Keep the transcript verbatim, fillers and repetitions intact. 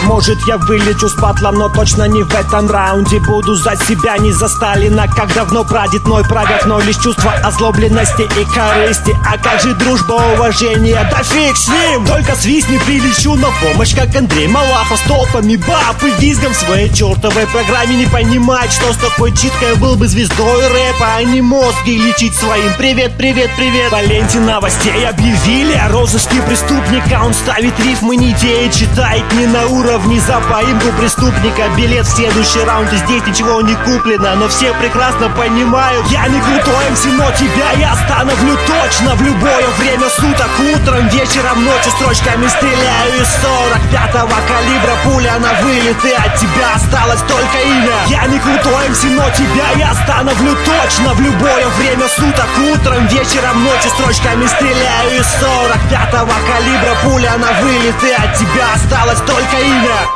Может, я вылечу с батла, но точно не в этом раунде. Буду за себя, не за Сталина, как давно прадед мой правят, но лишь чувство озлобленности и корысти. А как же дружба, уважение, да фиг с ним! Только свистни, прилечу на помощь, как Андрей Малахов, с толпами баб и визгом в своей чертовой программе. Не понимать, что с такой читкой был бы звездой рэпа, а не мозги лечить своим. Привет, привет, привет. В ленте новостей объявили о розыске преступника. Он ставит рифмы, не те и читает не на уровне. За поимку преступника билет в следующий раунд, и здесь ничего не куплено. Но все прекрасно понимают, я не крутой эм си, но тебя я остановлю точно в любое время суток. Утром, вечером, ночью строчками стреляю из сорок пятого калибра. Пуля на вылет, и от тебя осталось только имя. Я не крутой эм си, но тебя я остановлю точно в любое время суток. Утром, вечером, ночью строчками стреляю из сорок пятого калибра. Пуля на вылет, и от тебя осталось только имя.